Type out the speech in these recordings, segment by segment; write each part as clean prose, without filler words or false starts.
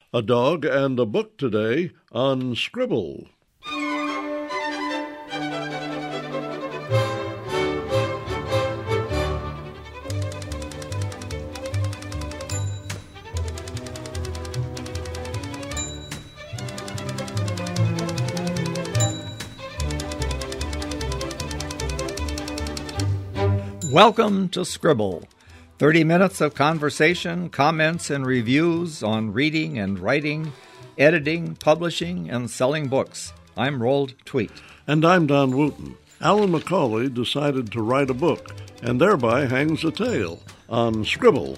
A Dog and a Book today on Scribble. Welcome to Scribble, 30 minutes of conversation, comments, and reviews on reading and writing, editing, publishing, and selling books. I'm Roald Tweet. And I'm Don Wooten. Alan Macaulay decided to write a book, and thereby hangs a tale on Scribble.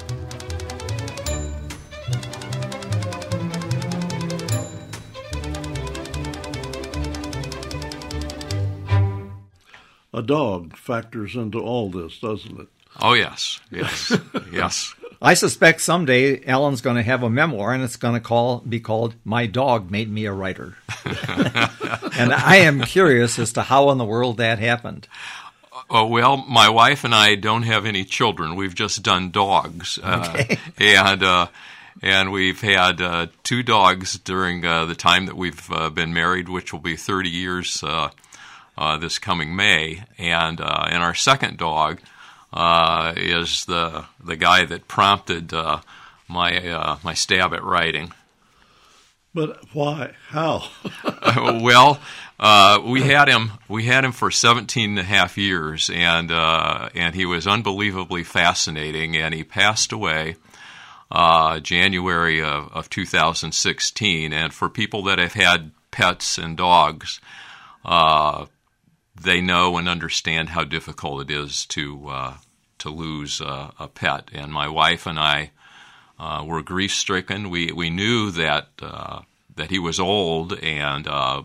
A dog factors into all this, doesn't it? Oh, yes. Yes. I suspect someday Alan's going to have a memoir, and it's going to be called My Dog Made Me a Writer. And I am curious as to how in the world that happened. Well, my wife and I don't have any children. We've just done dogs. Okay. And we've had 2 dogs during the time that we've been married, which will be 30 years this coming May, and our second dog is the guy that prompted my stab at writing. But why? How? Well, we had him for 17 and a half years, and he was unbelievably fascinating. And he passed away January of 2016. And for people that have had pets and dogs, they know and understand how difficult it is to lose a pet. And my wife and I were grief-stricken. We knew that he was old and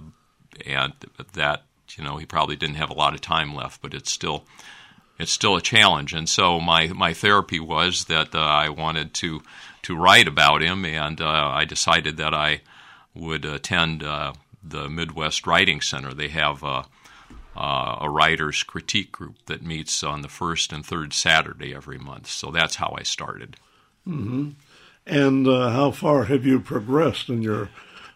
that he probably didn't have a lot of time left. But it's still a challenge. And so my therapy was that I wanted to write about him, and I decided that I would attend the Midwest Writing Center. They have a writer's critique group that meets on the first and third Saturday every month. So that's how I started. Mm-hmm. And how far have you progressed in your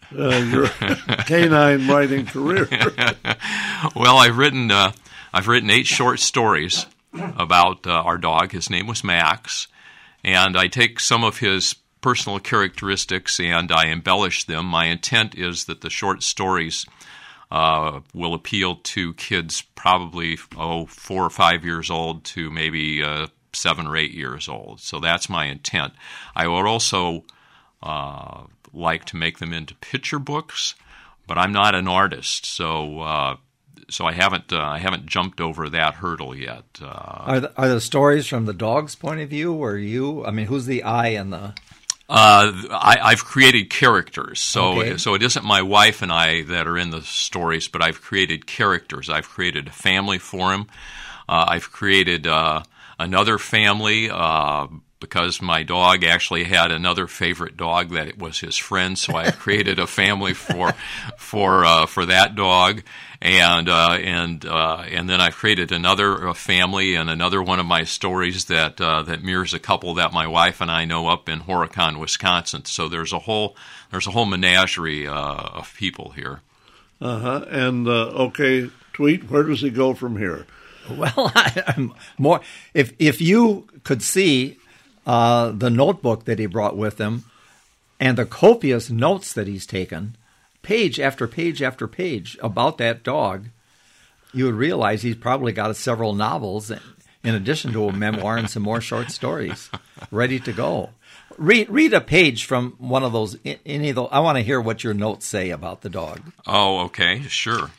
canine writing career? Well, I've written 8 short stories about our dog. His name was Max, and I take some of his personal characteristics and I embellish them. My intent is that the short stories will appeal to kids probably 4 or 5 years old to maybe 7 or 8 years old. So that's my intent. I would also like to make them into picture books, but I'm not an artist, so I haven't jumped over that hurdle yet. Are the stories from the dog's point of view, or you? I mean, who's the I and the? I've created characters, so Okay. So it isn't my wife and I that are in the stories, but I've created characters. I've created a family for him. I've created another family because my dog actually had another favorite dog that it was his friend, so I created a family for that dog. And then I've created another family and another one of my stories that mirrors a couple that my wife and I know up in Horicon, Wisconsin. So there's a whole menagerie of people here. And okay, Tweet, where does he go from here? Well, I'm more. If you could see the notebook that he brought with him and the copious notes that he's taken, page after page after page about that dog, you would realize he's probably got several novels in addition to a memoir and some more short stories ready to go. Read a page from one of those. Any of those. I want to hear what your notes say about the dog. Oh, okay, sure.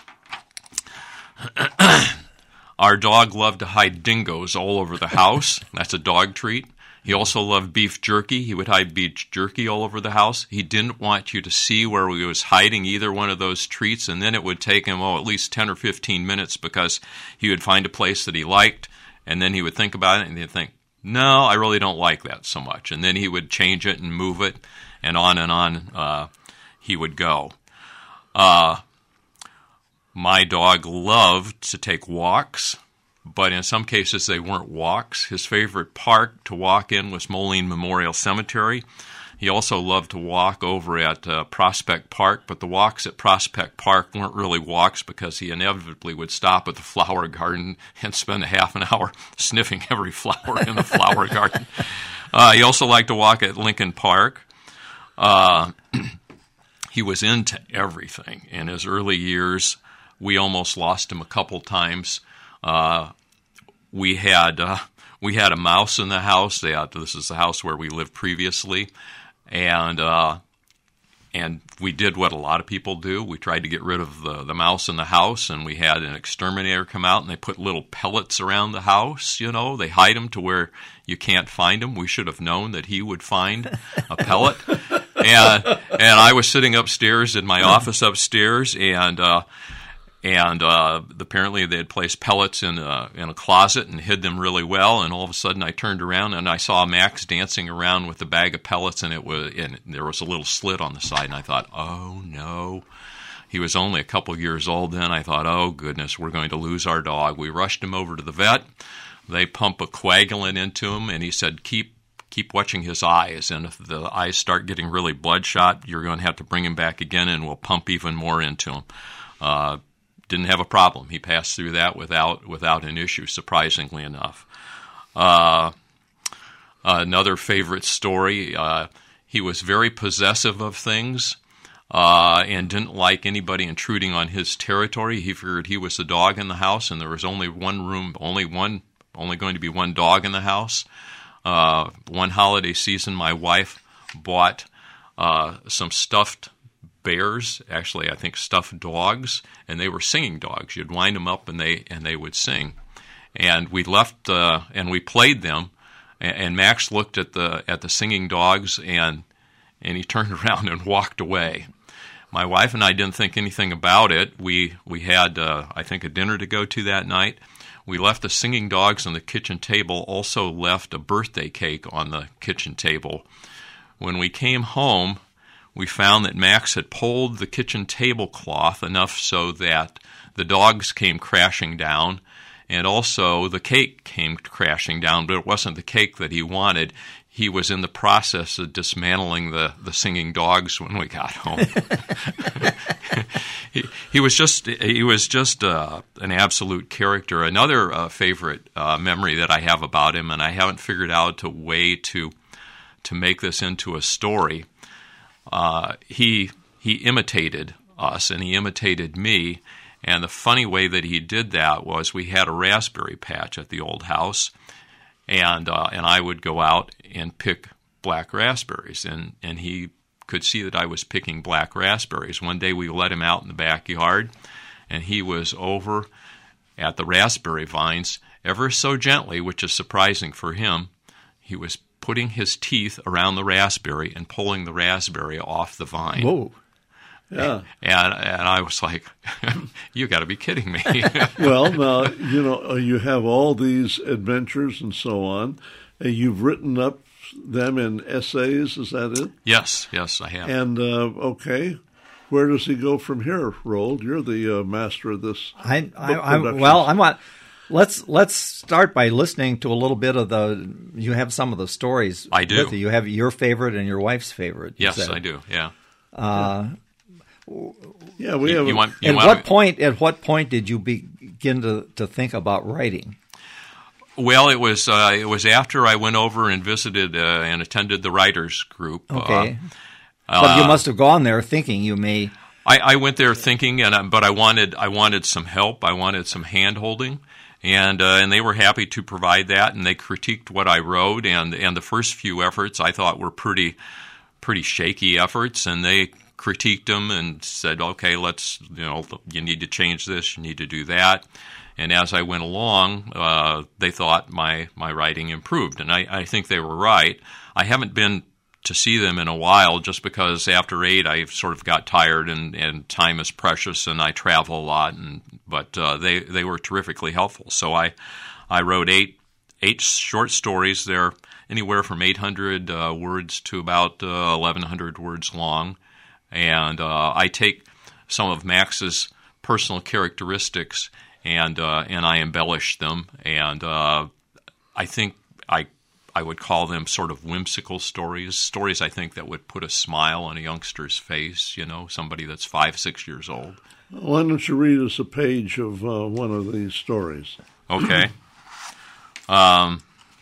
Our dog loved to hide dingoes all over the house. That's a dog treat. He also loved beef jerky. He would hide beef jerky all over the house. He didn't want you to see where he was hiding either one of those treats, and then it would take him, at least 10 or 15 minutes because he would find a place that he liked, and then he would think about it, and he'd think, no, I really don't like that so much. And then he would change it and move it, and on he would go. My dog loved to take walks. But in some cases, they weren't walks. His favorite park to walk in was Moline Memorial Cemetery. He also loved to walk over at Prospect Park, but the walks at Prospect Park weren't really walks because he inevitably would stop at the flower garden and spend a half an hour sniffing every flower in the flower garden. He also liked to walk at Lincoln Park. He was into everything. In his early years, we almost lost him a couple times. We had a mouse in the house. This is the house where we lived previously, and we did what a lot of people do. We tried to get rid of the mouse in the house, and we had an exterminator come out, and they put little pellets around the house. They hide them to where you can't find them. We should have known that he would find a pellet. And I was sitting upstairs in my office upstairs, and apparently they had placed pellets in a closet and hid them really well. And all of a sudden, I turned around and I saw Max dancing around with a bag of pellets, and there was a little slit on the side. And I thought, oh no. He was only a couple years old then. I thought, oh goodness, we're going to lose our dog. We rushed him over to the vet. They pump a coagulant into him, and he said, keep watching his eyes, and if the eyes start getting really bloodshot, you're going to have to bring him back again, and we'll pump even more into him. Didn't have a problem. He passed through that without an issue, surprisingly enough. Another favorite story, he was very possessive of things and didn't like anybody intruding on his territory. He figured he was the dog in the house, and there was only one room, only going to be one dog in the house. One holiday season, my wife bought some stuffed bears, actually I think stuffed dogs, and they were singing dogs. You'd wind them up and they would sing. And we left and we played them, and Max looked at the singing dogs and he turned around and walked away. My wife and I didn't think anything about it. We had I think a dinner to go to that night. We left the singing dogs on the kitchen table, also left a birthday cake on the kitchen table. When we came home, we found that Max had pulled the kitchen tablecloth enough so that the dogs came crashing down, and also the cake came crashing down, but it wasn't the cake that he wanted. He was in the process of dismantling the singing dogs when we got home. He was just an absolute character. Another favorite memory that I have about him, and I haven't figured out a way to make this into a story. He imitated us, and he imitated me. And the funny way that he did that was we had a raspberry patch at the old house, and I would go out and pick black raspberries, and he could see that I was picking black raspberries. One day we let him out in the backyard, and he was over at the raspberry vines ever so gently, which is surprising for him. He was putting his teeth around the raspberry and pulling the raspberry off the vine. Whoa. Yeah. And I was like, you got to be kidding me. Well, now, you have all these adventures and so on. You've written up them in essays, is that it? Yes, I have. And, okay, where does he go from here, Roald? You're the master of this. Let's start by listening to a little bit of you have some of the stories. I do. With you. You have your favorite and your wife's favorite. Yes, I do, yeah. Yeah, we have. At what point did you begin to think about writing? Well, it was after I went over and visited and attended the writers group. Okay, but you must have gone there thinking you may. I went there thinking, but I wanted some help. I wanted some hand-holding, and they were happy to provide that. And they critiqued what I wrote, and the first few efforts I thought were pretty shaky efforts, and they critiqued them and said, okay, you need to change this, you need to do that. And as I went along, they thought my writing improved, and I think they were right. I haven't been to see them in a while just because after 8 I sort of got tired, and time is precious, and I travel a lot, but they were terrifically helpful. So I wrote eight short stories. They're anywhere from 800 words to about 1,100 words long. And I take some of Max's personal characteristics and I embellish them. And I think I I would call them sort of whimsical stories I think that would put a smile on a youngster's face, somebody that's 5, 6 years old. Why don't you read us a page of one of these stories? Okay. I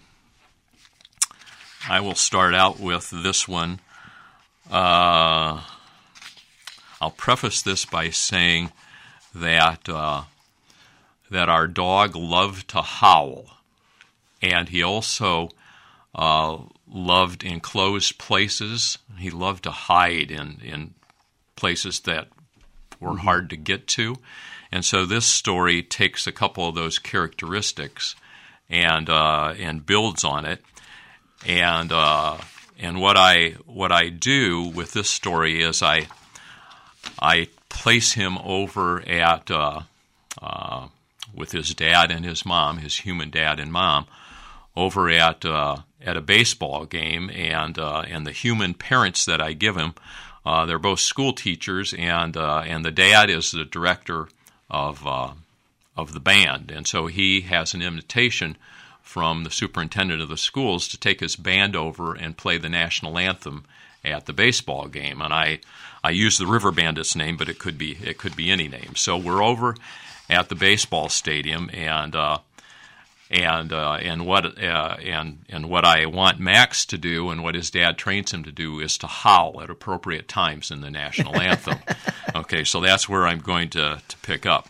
will start out with this one. I'll preface this by saying that our dog loved to howl, and he also loved enclosed places. He loved to hide in places that were hard to get to. And so this story takes a couple of those characteristics and builds on it. And what I do with this story is I place him over at with his dad and his mom, his human dad and mom, over at a baseball game, and the human parents that I give him, they're both school teachers, and the dad is the director of the band, and so he has an invitation from the superintendent of the schools to take his band over and play the national anthem at the baseball game. And I use the River Bandits name, but it could be any name. So we're over at the baseball stadium, and what I want Max to do, and what his dad trains him to do, is to howl at appropriate times in the national anthem. Okay, so that's where I'm going to pick up.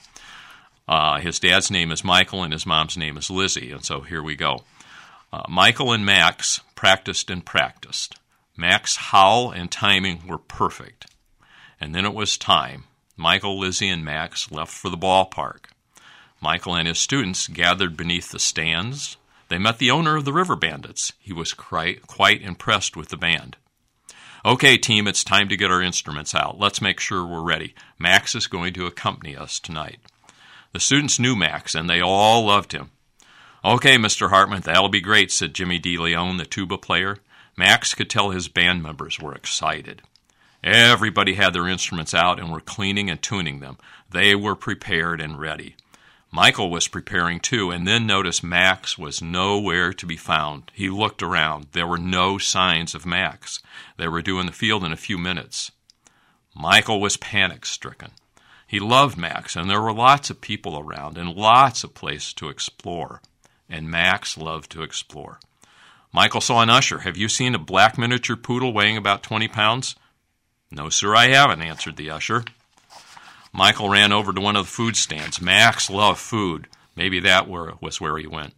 His dad's name is Michael, and his mom's name is Lizzie, and so here we go. Michael and Max practiced and practiced. Max's howl and timing were perfect. And then it was time. Michael, Lizzie, and Max left for the ballpark. Michael and his students gathered beneath the stands. They met the owner of the River Bandits. He was quite impressed with the band. Okay, team, it's time to get our instruments out. Let's make sure we're ready. Max is going to accompany us tonight. The students knew Max, and they all loved him. Okay, Mr. Hartman, that'll be great, said Jimmy DeLeon, the tuba player. Max could tell his band members were excited. Everybody had their instruments out and were cleaning and tuning them. They were prepared and ready. Michael was preparing too, and then noticed Max was nowhere to be found. He looked around. There were no signs of Max. They were due in the field in a few minutes. Michael was panic-stricken. He loved Max, and there were lots of people around and lots of places to explore. And Max loved to explore. Michael saw an usher. Have you seen a black miniature poodle weighing about 20 pounds? No, sir, I haven't, answered the usher. Michael ran over to one of the food stands. Max loved food. Maybe that was where he went.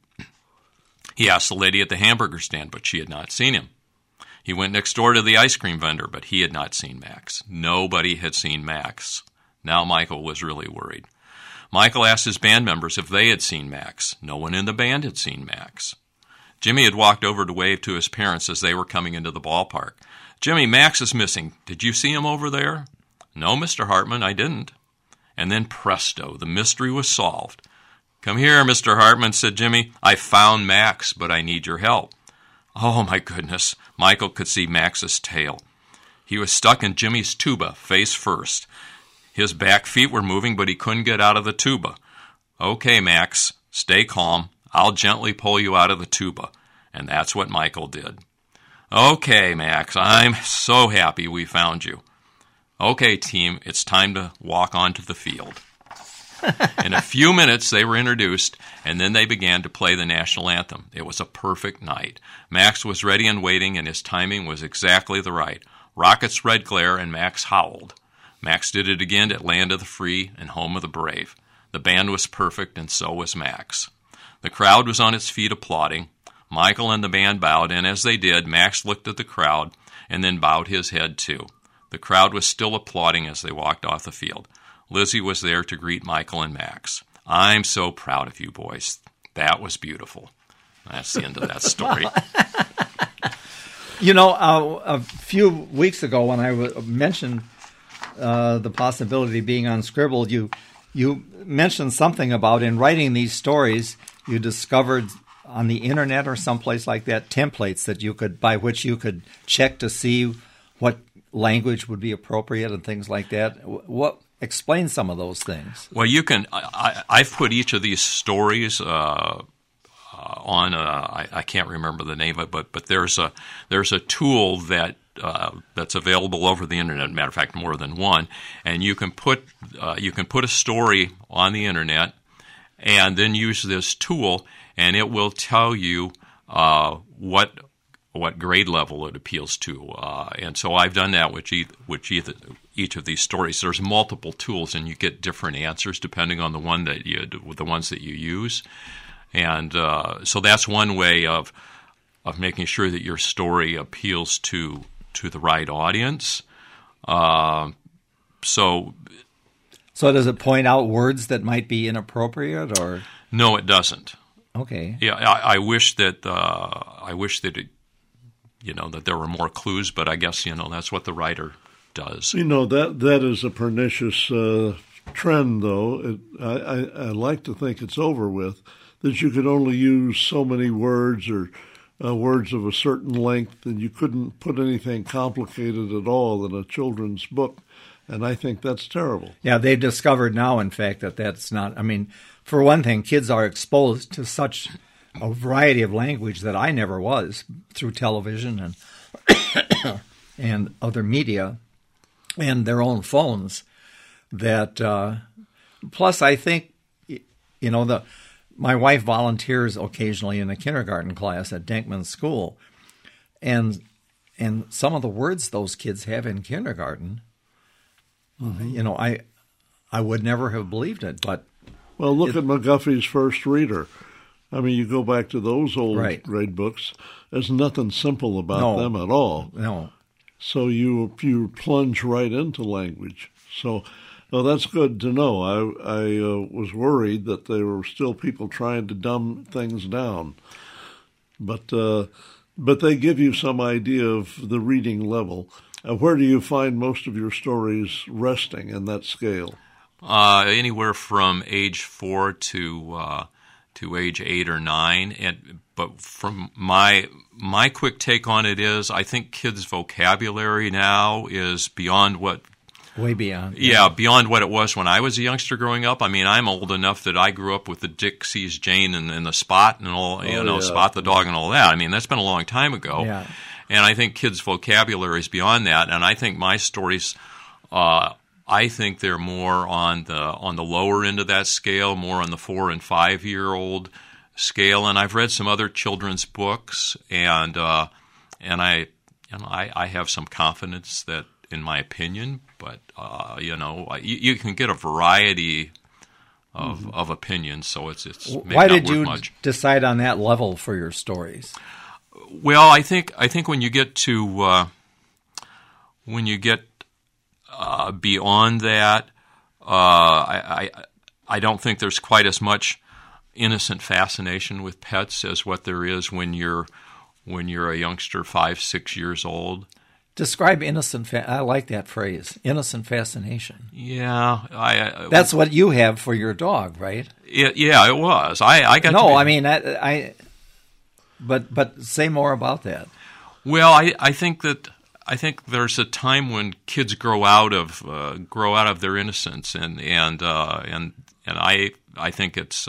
He asked the lady at the hamburger stand, but she had not seen him. He went next door to the ice cream vendor, but he had not seen Max. Nobody had seen Max. Now Michael was really worried. Michael asked his band members if they had seen Max. No one in the band had seen Max. Jimmy had walked over to wave to his parents as they were coming into the ballpark. Jimmy, Max is missing. Did you see him over there? No, Mr. Hartman, I didn't. And then presto, the mystery was solved. Come here, Mr. Hartman, said Jimmy. I found Max, but I need your help. Oh, my goodness. Michael could see Max's tail. He was stuck in Jimmy's tuba, face first. His back feet were moving, but he couldn't get out of the tuba. Okay, Max, stay calm. I'll gently pull you out of the tuba. And that's what Michael did. Okay, Max, I'm so happy we found you. Okay, team, it's time to walk onto the field. In a few minutes, they were introduced, and then they began to play the national anthem. It was a perfect night. Max was ready and waiting, and his timing was exactly the right. Rockets' red glare, and Max howled. Max did it again at Land of the Free and Home of the Brave. The band was perfect, and so was Max. The crowd was on its feet applauding. Michael and the band bowed, and as they did, Max looked at the crowd and then bowed his head too. The crowd was still applauding as they walked off the field. Lizzie was there to greet Michael and Max. I'm so proud of you boys. That was beautiful. That's the end of that story. You know, a few weeks ago when I mentioned the possibility of being on Scribble, you mentioned something about in writing these stories, you discovered on the internet or someplace like that templates that by which you could check to see what language would be appropriate and things like that. Explain some of those things. Well, you can. I've put each of these stories I can't remember the name of it, but there's a tool that's available over the internet. Matter of fact, more than one, and you can put a story on the internet, and then use this tool, and it will tell you what grade level it appeals to. And so I've done that with each of these stories. There's multiple tools, and you get different answers depending on the ones that you use. And so that's one way of making sure that your story appeals to the right audience. So does it point out words that might be inappropriate, or no, it doesn't. Okay. Yeah, I wish that it, that there were more clues, but I guess that's what the writer does. That is a pernicious trend, though. I like to think it's over with. That you could only use so many words or words of a certain length, and you couldn't put anything complicated at all in a children's book. And I think that's terrible. Yeah, they've discovered now, in fact, that that's not. I mean, for one thing, kids are exposed to such a variety of language that I never was through television and and other media and their own phones. That plus, I think my wife volunteers occasionally in a kindergarten class at Denkman School, and some of the words those kids have in kindergarten, I would never have believed it. But look at McGuffey's First Reader. I mean, you go back to those old grade books. There's nothing simple about them at all. No. So you plunge right into language. So. Well, that's good to know. I was worried that there were still people trying to dumb things down, but they give you some idea of the reading level. Where do you find most of your stories resting in that scale? Anywhere from age 4 to age 8 or 9. But from my quick take on it is, I think kids' vocabulary now is beyond what. Way beyond. Yeah, beyond what it was when I was a youngster growing up. I mean, I'm old enough that I grew up with the Dick sees Jane and the Spot and all, Spot the dog and all that. I mean, that's been a long time ago. Yeah. And I think kids' vocabulary is beyond that. And I think my stories, I think they're more on the lower end of that scale, more on the 4 and 5 year old scale. And I've read some other children's books, and I have some confidence that, in my opinion, but you can get a variety of opinions, so it's maybe why not did worth you much. Decide on that level for your stories? Well, I think when you get beyond that, I don't think there's quite as much innocent fascination with pets as what there is when you're a youngster, 5, 6 years old. Describe innocent. I like that phrase, innocent fascination. Yeah, that's what you have for your dog, right? It was. I got. No, I mean, But say more about that. Well, I think there's a time when kids grow out of their innocence, and I think it's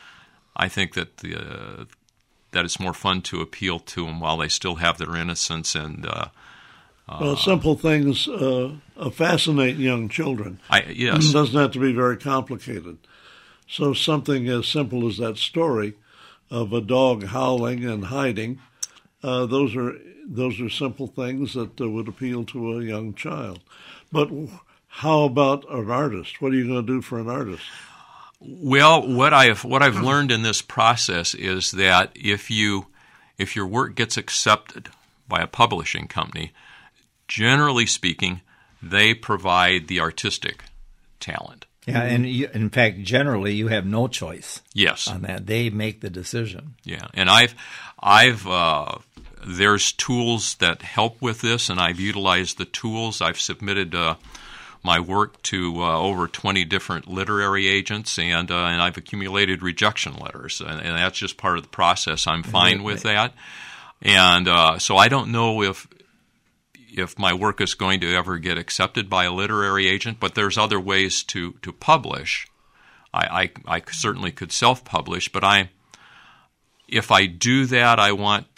that it's more fun to appeal to them while they still have their innocence and. Simple things fascinate young children. Yes. It doesn't have to be very complicated. So something as simple as that story of a dog howling and hiding, those are simple things that would appeal to a young child. But how about an artist? What are you going to do for an artist? Well, what I've learned in this process is that if your work gets accepted by a publishing company, generally speaking, they provide the artistic talent. Yeah, and in fact, generally, you have no choice. Yes. On that, they make the decision. Yeah, and there's tools that help with this, and I've utilized the tools. I've submitted my work to over 20 different literary agents, and I've accumulated rejection letters, and that's just part of the process. I'm fine with that, and so I don't know if my work is going to ever get accepted by a literary agent, but there's other ways to publish. I certainly could self-publish, but if I do that, I want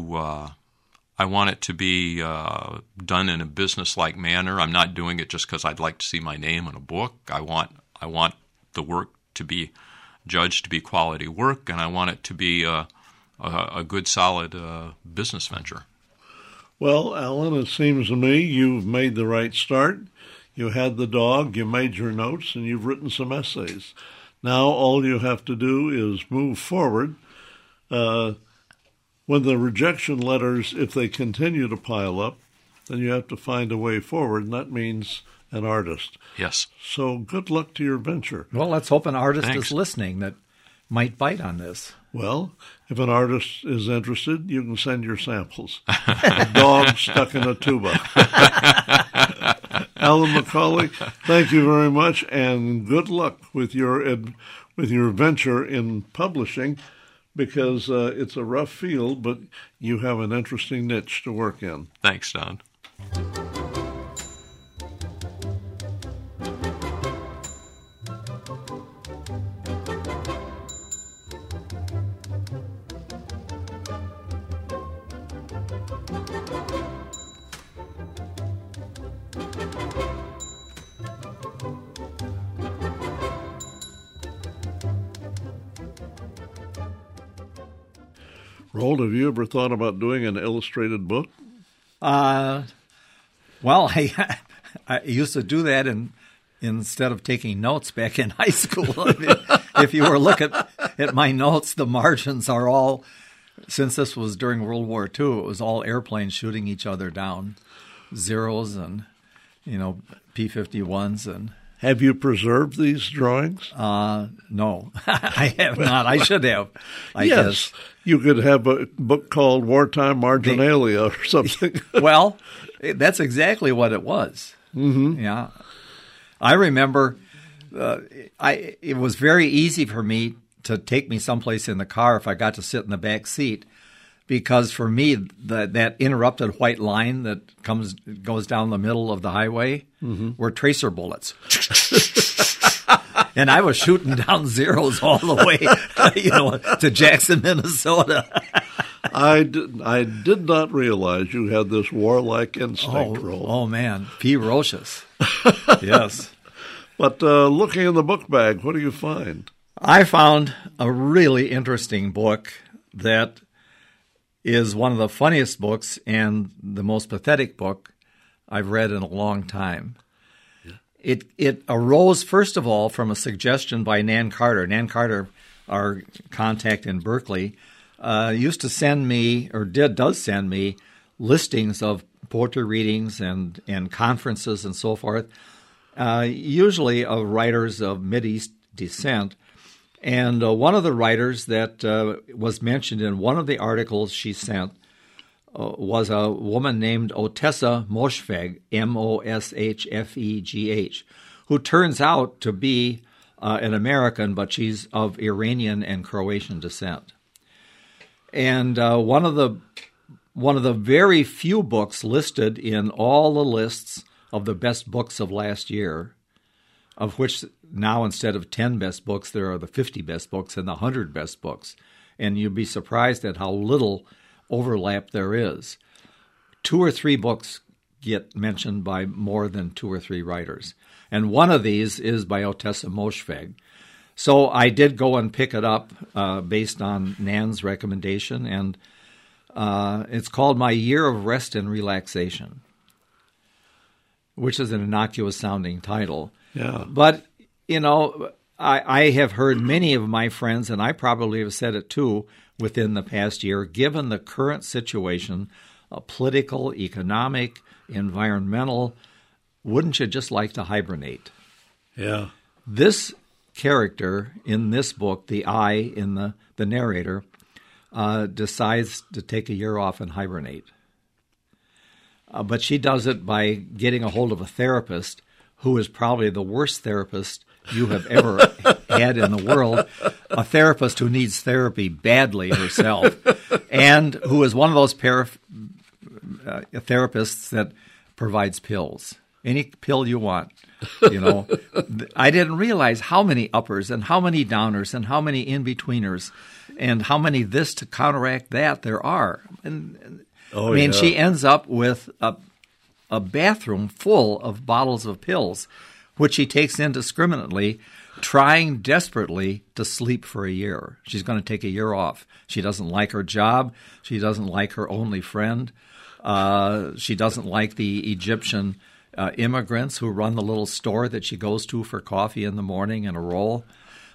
it to be done in a business-like manner. I'm not doing it just because I'd like to see my name in a book. I want the work to be judged to be quality work, and I want it to be a good, solid business venture. Well, Alan, it seems to me you've made the right start. You had the dog, you made your notes, and you've written some essays. Now all you have to do is move forward. When the rejection letters, if they continue to pile up, then you have to find a way forward, and that means an artist. Yes. So good luck to your venture. Well, let's hope an artist Thanks. is listening that might bite on this. Well, if an artist is interested, you can send your samples. A dog stuck in a tuba. Alan McCauley, thank you very much, and good luck with your venture in publishing, because it's a rough field, but you have an interesting niche to work in. Thanks, Don. Roald, have you ever thought about doing an illustrated book? Well, I used to do that instead of taking notes back in high school. I mean, if you were looking at my notes, the margins are all, since this was during World War II, it was all airplanes shooting each other down, zeros and, P-51s. And Have you preserved these drawings? no, I have not. I should have, I guess. You could have a book called Wartime Marginalia or something. Well, that's exactly what it was. Mm-hmm. Yeah. I remember it was very easy for me to take me someplace in the car if I got to sit in the back seat, because for me, that interrupted white line that goes down the middle of the highway were tracer bullets. And I was shooting down zeros all the way, to Jackson, Minnesota. I did not realize you had this warlike instinct, Roald. Oh, man. Ferocious. Yes. But looking in the book bag, what do you find? I found a really interesting book that is one of the funniest books and the most pathetic book I've read in a long time. It arose, first of all, from a suggestion by Nan Carter. Nan Carter, our contact in Berkeley, used to send me, or does send me, listings of poetry readings and conferences and so forth, usually of writers of Mideast descent. And one of the writers that was mentioned in one of the articles she sent was a woman named Ottessa Moshfegh, Moshfegh, who turns out to be an American, but she's of Iranian and Croatian descent. And one of the very few books listed in all the lists of the best books of last year, of which now instead of 10 best books, there are the 50 best books and the 100 best books. And you'd be surprised at how little overlap there is. 2 or 3 books get mentioned by more than 2 or 3 writers. And one of these is by Ottessa Moshfegh. So I did go and pick it up based on Nan's recommendation, and it's called My Year of Rest and Relaxation, which is an innocuous-sounding title. Yeah. But, I have heard many of my friends, and I probably have said it too, within the past year, given the current situation, political, economic, environmental, wouldn't you just like to hibernate? Yeah. This character in this book, the I in the narrator, decides to take a year off and hibernate. But she does it by getting a hold of a therapist who is probably the worst therapist you have ever had in the world, a therapist who needs therapy badly herself, and who is one of those therapists that provides pills. Any pill you want, I didn't realize how many uppers and how many downers and how many in-betweeners and how many this to counteract that there are. And Oh, I mean, yeah. she ends up with a bathroom full of bottles of pills, which she takes indiscriminately, trying desperately to sleep for a year. She's going to take a year off. She doesn't like her job. She doesn't like her only friend. She doesn't like the Egyptian immigrants who run the little store that she goes to for coffee in the morning and a roll.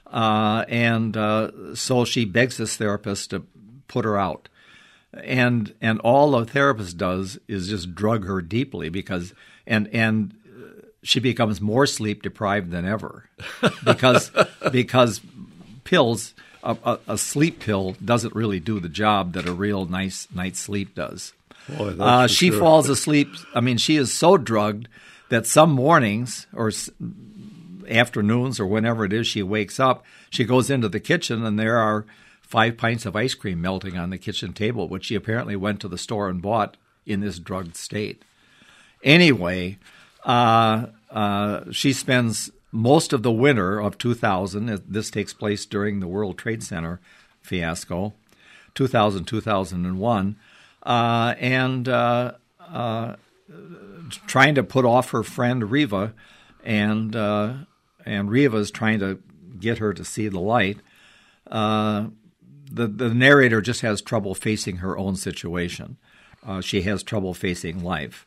So she begs this therapist to put her out. And all the therapist does is just drug her deeply because she becomes more sleep deprived than ever because pills, a sleep pill doesn't really do the job that a real nice night's sleep does. Boy, that's for She sure. falls asleep. I mean, she is so drugged that some mornings or afternoons or whenever it is she wakes up, she goes into the kitchen and there are 5 pints of ice cream melting on the kitchen table, which she apparently went to the store and bought in this drugged state. Anyway, she spends most of the winter of 2000. This takes place during the World Trade Center fiasco, 2000-2001, trying to put off her friend Riva, and Riva's trying to get her to see the light. The narrator just has trouble facing her own situation. She has trouble facing life.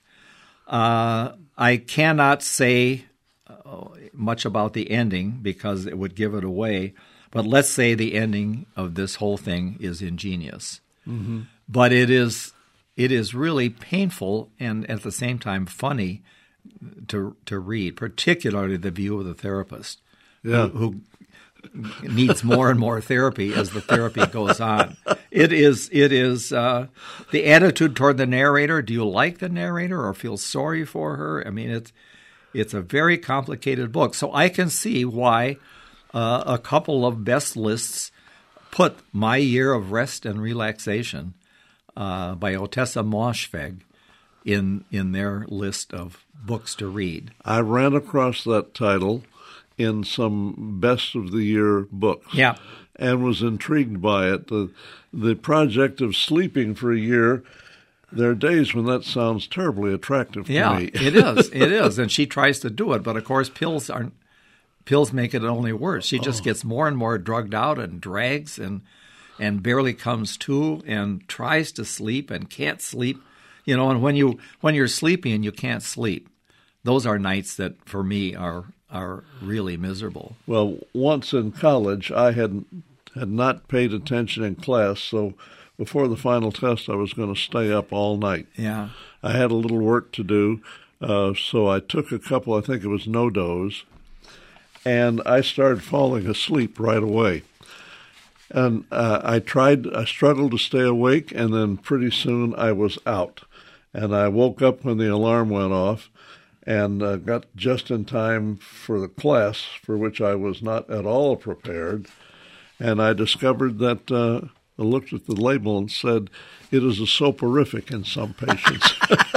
I cannot say much about the ending because it would give it away, but let's say the ending of this whole thing is ingenious. Mm-hmm. But it is really painful and at the same time funny to read, particularly the view of the therapist who needs more and more therapy as the therapy goes on. It is the attitude toward the narrator. Do you like the narrator or feel sorry for her? I mean, it's a very complicated book. So I can see why a couple of best lists put My Year of Rest and Relaxation by Otessa Moshfegh in their list of books to read. I ran across that title in some best of the year books. Yeah. And was intrigued by it. The project of sleeping for a year, there are days when that sounds terribly attractive to me. It is. And she tries to do it, but of course pills make it only worse. She just gets more and more drugged out and drags and barely comes to and tries to sleep and can't sleep. You know, and when you're sleepy and you can't sleep, those are nights that for me are really miserable. Well, once in college, I had not paid attention in class, so before the final test, I was going to stay up all night. Yeah. I had a little work to do, so I took a couple, I think it was no-dos, and I started falling asleep right away. And I struggled to stay awake, and then pretty soon I was out. And I woke up when the alarm went off, and got just in time for the class, for which I was not at all prepared. And I discovered that I looked at the label and said, it is a soporific in some patients.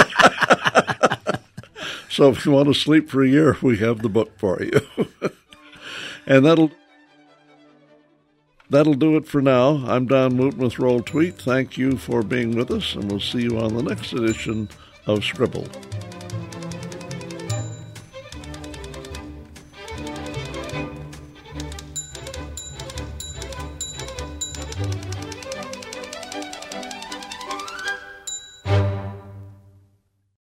So if you want to sleep for a year, we have the book for you. And that'll do it for now. I'm Don Wooten with Roll Tweet. Thank you for being with us, and we'll see you on the next edition of Scribble.